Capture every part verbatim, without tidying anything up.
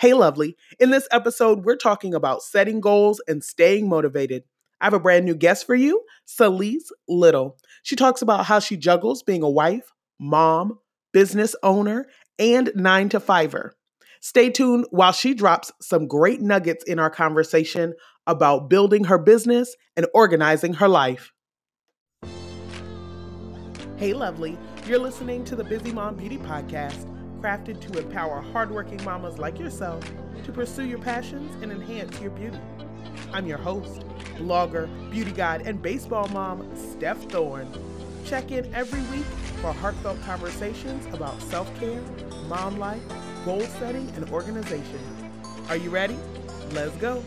Hey, lovely. In this episode, we're talking about setting goals and staying motivated. I have a brand new guest for you, Celise Little. She talks about how she juggles being a wife, mom, business owner, and nine to fiver. Stay tuned while she drops some great nuggets in our conversation about building her business and organizing her life. Hey, lovely. You're listening to the Busy Mom Beauty Podcast, crafted to empower hardworking mamas like yourself to pursue your passions and enhance your beauty. I'm your host, blogger, beauty guide, and baseball mom, Steph Thorne. Check in every week for heartfelt conversations about self-care, mom life, goal setting, and organization. Are you ready? Let's go.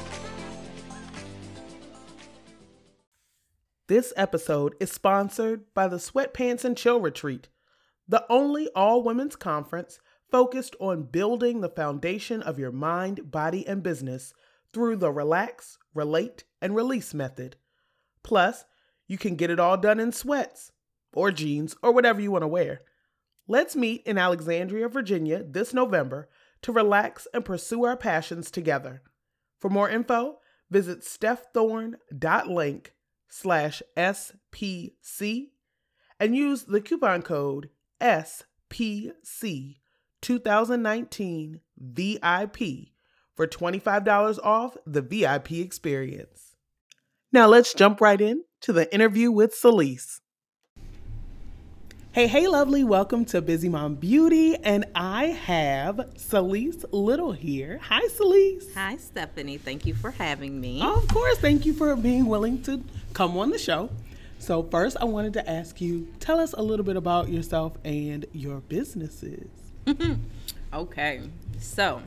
This episode is sponsored by the Sweatpants and Chill Retreat, the only all-women's conference focused on building the foundation of your mind, body, and business through the relax, relate, and release method. Plus, you can get it all done in sweats or jeans or whatever you want to wear. Let's meet in Alexandria, Virginia this November to relax and pursue our passions together. For more info, visit stephthorne.link slash SPC and use the coupon code S P C twenty nineteen V I P for twenty-five dollars off the V I P experience. Now let's jump right in to the interview with Celise. Hey, hey, lovely. Welcome to Busy Mom Beauty, and I have Celise Little here. Hi, Celise. Hi, Stephanie. Thank you for having me. Oh, of course. Thank you for being willing to come on the show. So first, I wanted to ask you, tell us a little bit about yourself and your businesses. Okay. So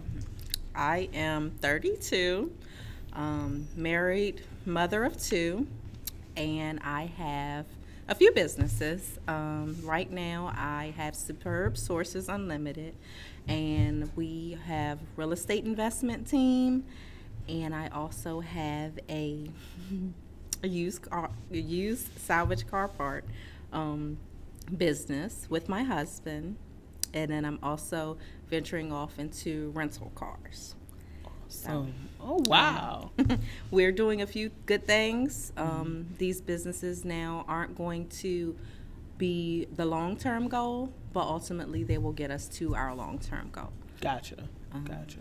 I am thirty-two, um, married, mother of two, and I have a few businesses. Um, right now, I have Superb Sources Unlimited, and we have real estate investment team, and I also have a a used car, a used salvage car part um, business with my husband, and then I'm also venturing off into rental cars. So, oh wow! We're doing a few good things. Um, mm-hmm. These businesses now aren't going to be the long-term goal, but ultimately they will get us to our long-term goal. Gotcha, um, gotcha.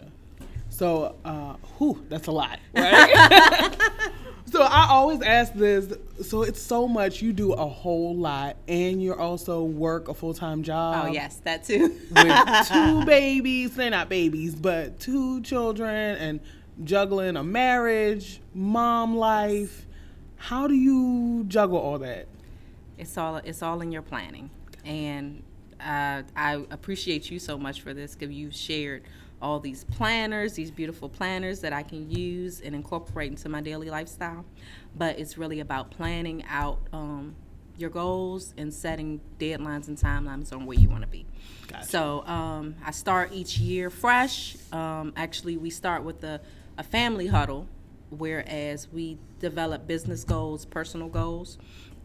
So, uh, whew, that's a lot, right? So I always ask this, so it's so much, you do a whole lot, and you also work a full-time job. Oh, yes, that too. With two babies, they're not babies, but two children, and juggling a marriage, mom life. How do you juggle all that? It's all, it's all in your planning, and uh, I appreciate you so much for this, because you've shared all these planners, these beautiful planners that I can use and incorporate into my daily lifestyle. But it's really about planning out um, your goals and setting deadlines and timelines on where you want to be. Gotcha. So um, I start each year fresh. Um, actually, we start with a, a family huddle, whereas we develop business goals, personal goals,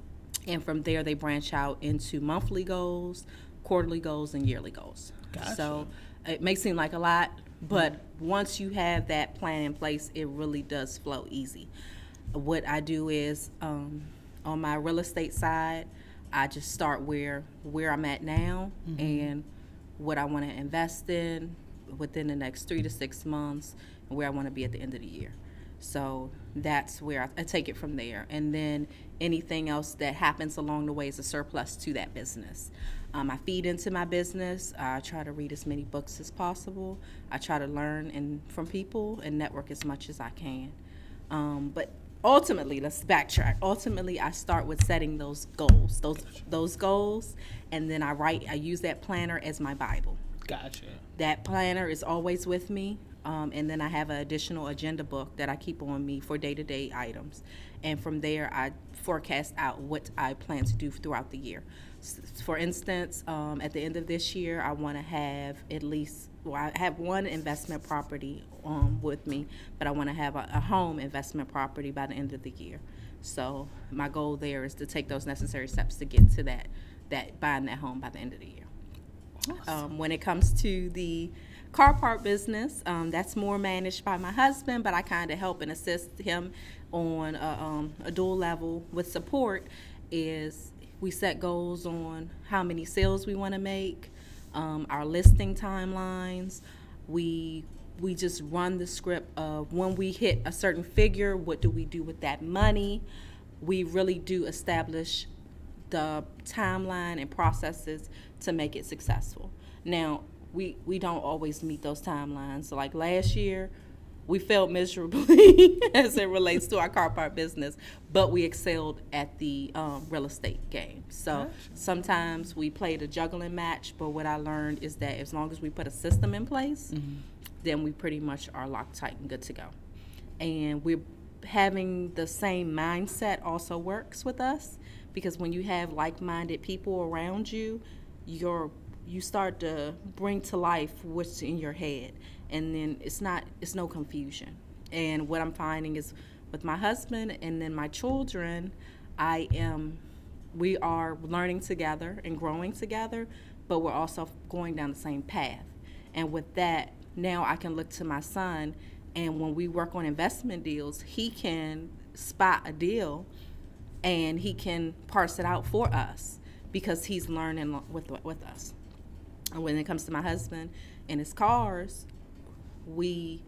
and from there they branch out into monthly goals, quarterly goals, and yearly goals. Gotcha. So it may seem like a lot, but once you have that plan in place, it really does flow easy. What I do is, um, on my real estate side, I just start where where I'm at now, mm-hmm. and what I want to invest in within the next three to six months, and where I want to be at the end of the year. So that's where I, I take it from there. And then anything else that happens along the way is a surplus to that business. Um, I feed into my business. I try to read as many books as possible. I try to learn and from people and network as much as I can. Um, but ultimately, let's backtrack. Ultimately, I start with setting those goals, those gotcha. those goals, and then I write. I use that planner as my Bible. Gotcha. That planner is always with me. Um, and then I have an additional agenda book that I keep on me for day-to-day items. And from there, I forecast out what I plan to do throughout the year. For instance, um, at the end of this year, I want to have at least, well, I have one investment property um, with me, but I want to have a, a home investment property by the end of the year. So my goal there is to take those necessary steps to get to that, that buying that home by the end of the year. Awesome. Um, when it comes to the car part business, um, that's more managed by my husband, but I kind of help and assist him on a, um, a dual level with support. Is we set goals on how many sales we want to make, um, our listing timelines. We we just run the script of when we hit a certain figure, what do we do with that money? We really do establish the timeline and processes to make it successful. Now, we, we don't always meet those timelines. So like last year, we failed miserably as it relates to our car part business, but we excelled at the um, real estate game. So gotcha. Sometimes we played a juggling match, but what I learned is that as long as we put a system in place, mm-hmm. then we pretty much are locked tight and good to go. And we're having the same mindset also works with us, because when you have like-minded people around you, you're you start to bring to life what's in your head, and then it's not it's no confusion. And what I'm finding is with my husband and then my children, I am we are learning together and growing together, but we're also going down the same path. And with that, now I can look to my son, and when we work on investment deals, he can spot a deal and he can parse it out for us because he's learning with with us. And when it comes to my husband and his cars, we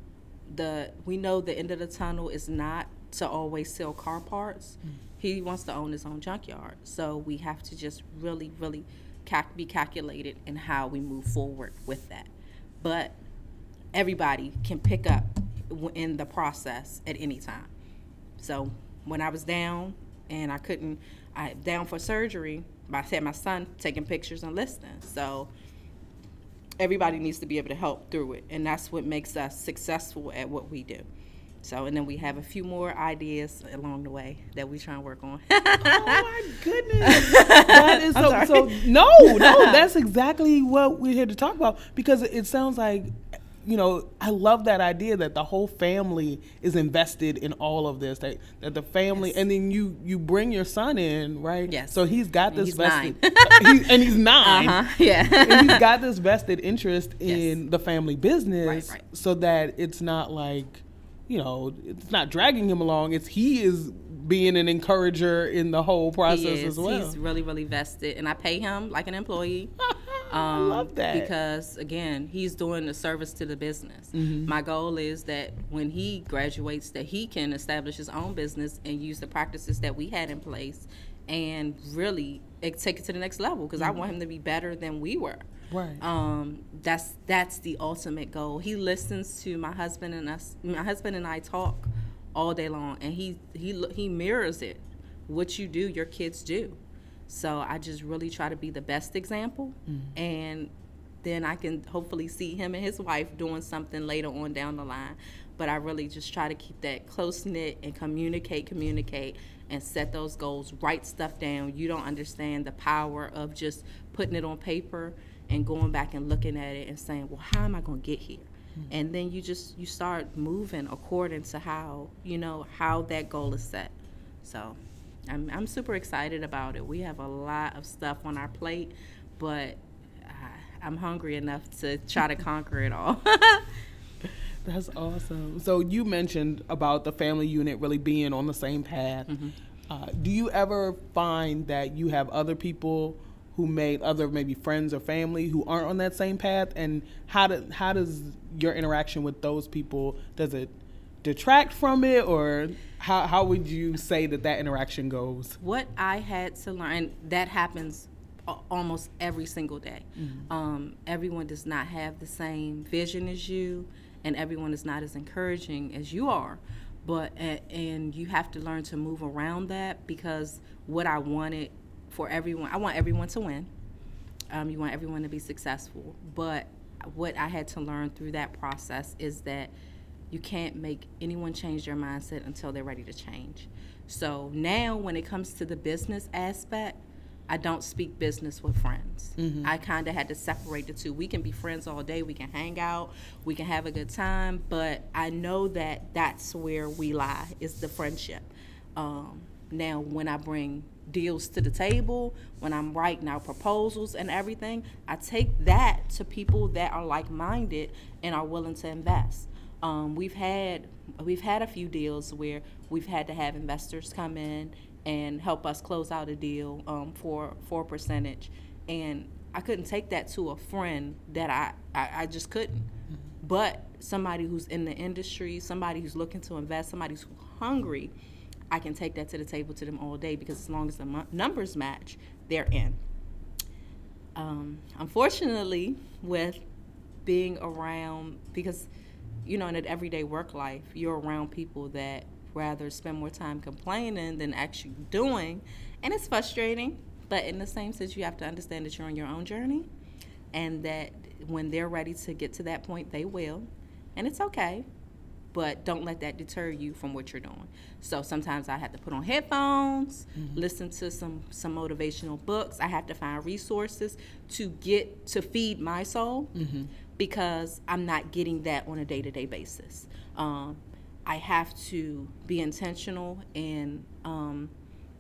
the we know the end of the tunnel is not to always sell car parts. Mm-hmm. He wants to own his own junkyard. So we have to just really, really cal- be calculated in how we move forward with that. But everybody can pick up in the process at any time. So when I was down and I couldn't, I down for surgery, I had my son taking pictures and listening. So everybody needs to be able to help through it, and that's what makes us successful at what we do. So, and then we have a few more ideas along the way that we try and work on. Oh my goodness! That is so, so. No, no, that's exactly what we're here to talk about, because it sounds like, you know, I love that idea that the whole family is invested in all of this. That that the family, yes. And then you you bring your son in, right? Yes. So he's got this he's vested, nine. he's, and he's nine. Uh-huh. Yeah. And he's got this vested interest in yes. the family business, right, right. so that it's not like, you know, it's not dragging him along. It's he is being an encourager in the whole process as well. He's really, really vested, and I pay him like an employee. Um, I love that. Because, again, he's doing a service to the business. Mm-hmm. My goal is that when he graduates, that he can establish his own business and use the practices that we had in place and really take it to the next level, because mm-hmm. I want him to be better than we were. Right. Um, that's that's the ultimate goal. He listens to my husband and us. My husband and I talk all day long, and he he he mirrors it. What you do, your kids do. So I just really try to be the best example, mm-hmm. and then I can hopefully see him and his wife doing something later on down the line. But I really just try to keep that close-knit and communicate, communicate, and set those goals, write stuff down. You don't understand the power of just putting it on paper and going back and looking at it and saying, well, how am I going to get here? Mm-hmm. And then you just, you start moving according to how, you know, how that goal is set. So I'm I'm super excited about it. We have a lot of stuff on our plate, but uh, I'm hungry enough to try to conquer it all. That's awesome. So you mentioned about the family unit really being on the same path. Mm-hmm. Uh, do you ever find that you have other people who made other maybe friends or family who aren't on that same path? And how do, how does your interaction with those people, does it detract from it, or how how would you say that that interaction goes? What I had to learn, that happens almost every single day. Mm-hmm. Um, everyone does not have the same vision as you, and everyone is not as encouraging as you are. But and you have to learn to move around that, because what I wanted for everyone, I want everyone to win. Um, you want everyone to be successful. But what I had to learn through that process is that you can't make anyone change their mindset until they're ready to change. So now when it comes to the business aspect, I don't speak business with friends. Mm-hmm. I kind of had to separate the two. We can be friends all day. We can hang out. We can have a good time. But I know that that's where we lie, is the friendship. Um, now, when I bring deals to the table, when I'm writing out proposals and everything, I take that to people that are like-minded and are willing to invest. Um, we've had we've had a few deals where we've had to have investors come in and help us close out a deal um, for for a percentage, and I couldn't take that to a friend that I I, I just couldn't. Mm-hmm. But somebody who's in the industry, somebody who's looking to invest, somebody who's hungry, I can take that to the table to them all day, because as long as the m- numbers match, they're in. Um, unfortunately, with being around, because you know, in an everyday work life, you're around people that rather spend more time complaining than actually doing, and it's frustrating. But in the same sense, you have to understand that you're on your own journey, and that when they're ready to get to that point, they will, and it's okay. But don't let that deter you from what you're doing. So sometimes I have to put on headphones, mm-hmm. listen to some some motivational books. I have to find resources to get to feed my soul, mm-hmm. because I'm not getting that on a day-to-day basis. Um, I have to be intentional in um,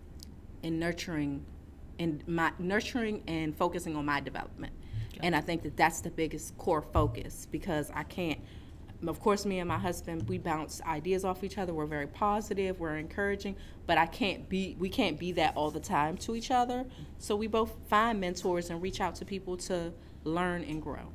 in nurturing, in my nurturing and focusing on my development. Okay. And I think that that's the biggest core focus, because I can't. Of course, me and my husband, we bounce ideas off each other. We're very positive, we're encouraging, but I can't be, we can't be that all the time to each other. So we both find mentors and reach out to people to learn and grow.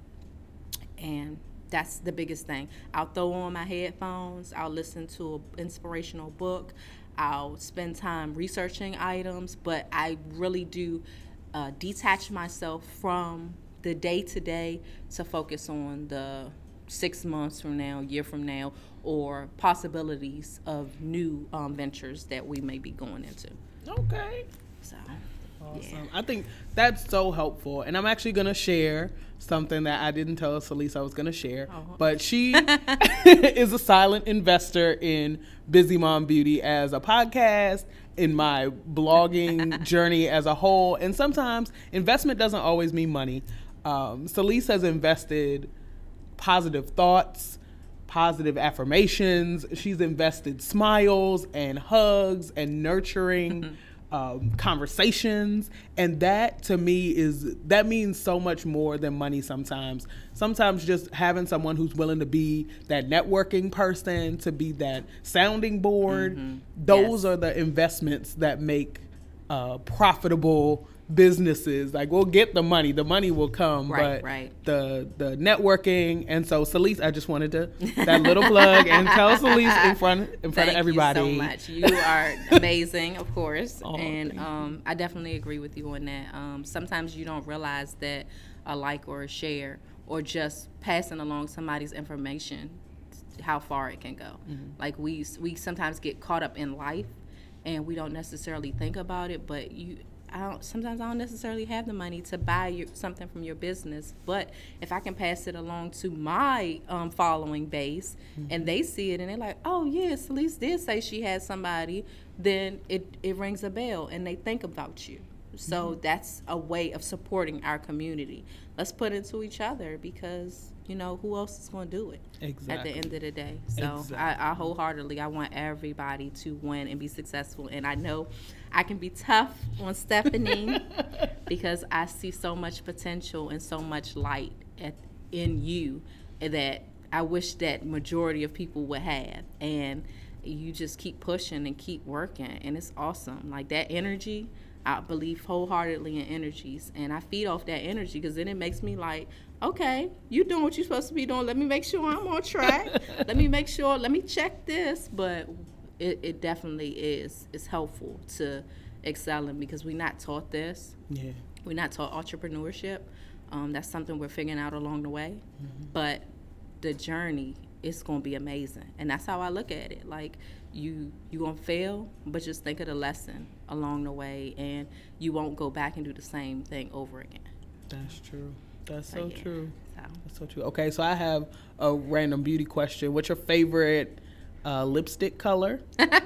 And that's the biggest thing. I'll throw on my headphones, I'll listen to an inspirational book, I'll spend time researching items, but I really do uh, detach myself from the day-to-day to focus on the six months from now, year from now, or possibilities of new um, ventures that we may be going into. Okay. So, awesome. Yeah. I think that's so helpful. And I'm actually going to share something that I didn't tell Celise I was going to share. Oh. But she is a silent investor in Busy Mom Beauty as a podcast, in my blogging journey as a whole. And sometimes investment doesn't always mean money. Um, Celise has invested positive thoughts, positive affirmations. She's invested smiles and hugs and nurturing um, conversations. And that to me is, that means so much more than money sometimes. Sometimes just having someone who's willing to be that networking person, to be that sounding board, mm-hmm. those yes. are the investments that make uh, profitable businesses. Like, we'll get the money, the money will come, right, but right. the the networking. And so Celise, I just wanted to that little plug and tell Celise in front in front Thank of everybody. You so much. You are amazing, of course. Oh, and um, I definitely agree with you on that. Um, sometimes you don't realize that a like or a share or just passing along somebody's information, how far it can go. Mm-hmm. Like we we sometimes get caught up in life and we don't necessarily think about it, but you I don't, sometimes I don't necessarily have the money to buy your, something from your business, but if I can pass it along to my um, following base, mm-hmm. and they see it and they're like, oh yeah, Celise did say she had somebody, then it, it rings a bell and they think about you. So mm-hmm. that's a way of supporting our community. Let's put it to each other, because you know, who else is going to do it exactly. at the end of the day? So exactly. I, I wholeheartedly, I want everybody to win and be successful. And I know I can be tough on Stephanie because I see so much potential and so much light at, in you that I wish that majority of people would have. And you just keep pushing and keep working. And it's awesome. Like that energy, I believe wholeheartedly in energies. And I feed off that energy, because then it makes me like, okay, you're doing what you're supposed to be doing. Let me make sure I'm on track. Let me make sure, let me check this. But it, it definitely is. It's helpful to excelling, because we're not taught this. Yeah. We're not taught entrepreneurship. Um, that's something we're figuring out along the way. Mm-hmm. But the journey is going to be amazing. And that's how I look at it. Like, you, you're going to fail, but just think of the lesson along the way, and you won't go back and do the same thing over again. That's true. That's so, so yeah. true. So. That's so true. Okay, so I have a random beauty question. What's your favorite uh, lipstick color?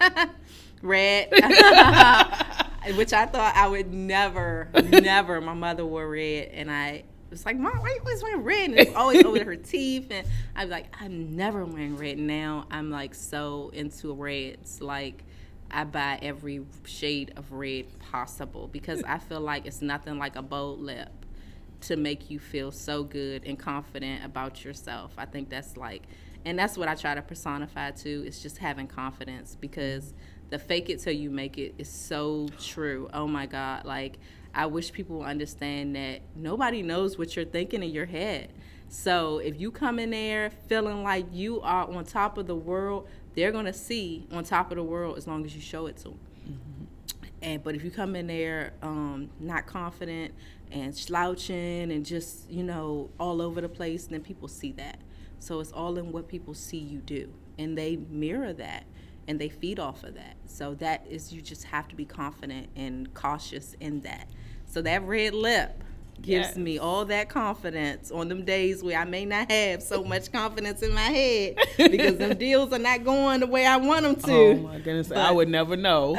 Red. Which I thought I would never, never. My mother wore red, and I was like, Mom, why are you always wearing red? And it's always over her teeth. And I was like, I'm never wearing red. Now I'm like so into reds. Like, I buy every shade of red possible because I feel like it's nothing like a bold lip to make you feel so good and confident about yourself. I think that's like, and that's what I try to personify too. It's just having confidence, because the fake it till you make it is so true. Oh my God. Like, I wish people understand that nobody knows what you're thinking in your head. So if you come in there feeling like you are on top of the world, they're going to see on top of the world as long as you show it to them. Mm-hmm. And but if you come in there um, not confident and slouching and just, you know, all over the place, then people see that. So it's all in what people see you do, and they mirror that and they feed off of that. So that is, you just have to be confident and cautious in that. So that red lip gives yes. me all that confidence on them days where I may not have so much confidence in my head because them deals are not going the way I want them to. Oh my goodness, but I would never know.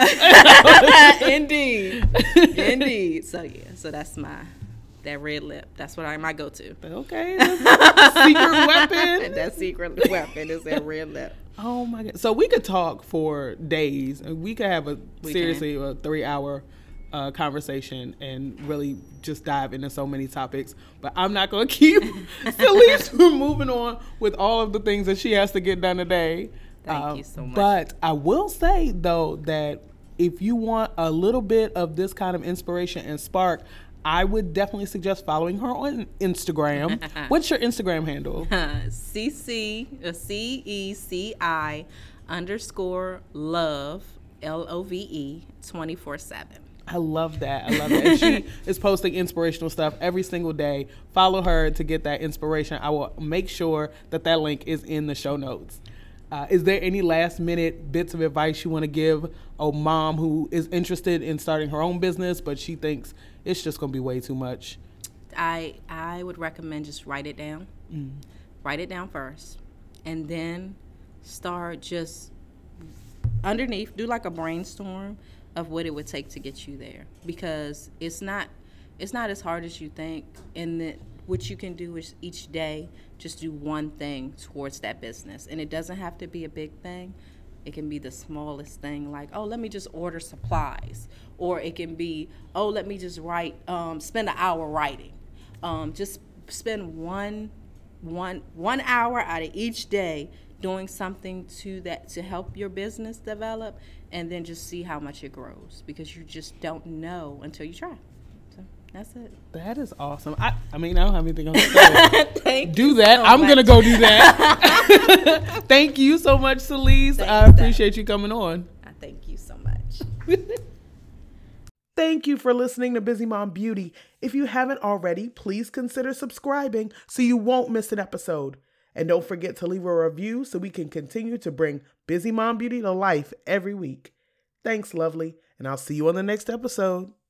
Indeed, indeed. So yeah, so that's my that red lip. That's what I my go-to. Okay, that's secret weapon. That secret weapon is that red lip. Oh my God! So we could talk for days, and we could have a we seriously can. a three-hour. Uh, conversation and really just dive into so many topics, but I'm not going to keep Celise from moving on with all of the things that she has to get done today. Thank um, you so much. But I will say though that if you want a little bit of this kind of inspiration and spark, I would definitely suggest following her on Instagram. What's your Instagram handle? C C C E C I underscore love L O V E twenty-four seven. I love that. I love that. And she is posting inspirational stuff every single day. Follow her to get that inspiration. I will make sure that that link is in the show notes. Uh, is there any last minute bits of advice you want to give a mom who is interested in starting her own business, but she thinks it's just going to be way too much? I I would recommend just write it down. Mm. Write it down first. And then start just underneath, do like a brainstorm of what it would take to get you there, because it's not it's not as hard as you think, and that what you can do is each day just do one thing towards that business, and it doesn't have to be a big thing. It can be the smallest thing, like, oh, let me just order supplies, or it can be, oh, let me just write um, spend an hour writing. Um, just spend one one one hour out of each day doing something to that to help your business develop, and then just see how much it grows, because you just don't know until you try. So that's it. That is awesome. I, I mean, I don't have anything else to say. Thank do you that. So I'm much. gonna go do that. Thank you so much, Celise. Thanks, I appreciate you coming on. I thank you so much. Thank you for listening to Busy Mom Beauty. If you haven't already, please consider subscribing so you won't miss an episode. And don't forget to leave a review so we can continue to bring Busy Mom Beauty to life every week. Thanks, lovely, and I'll see you on the next episode.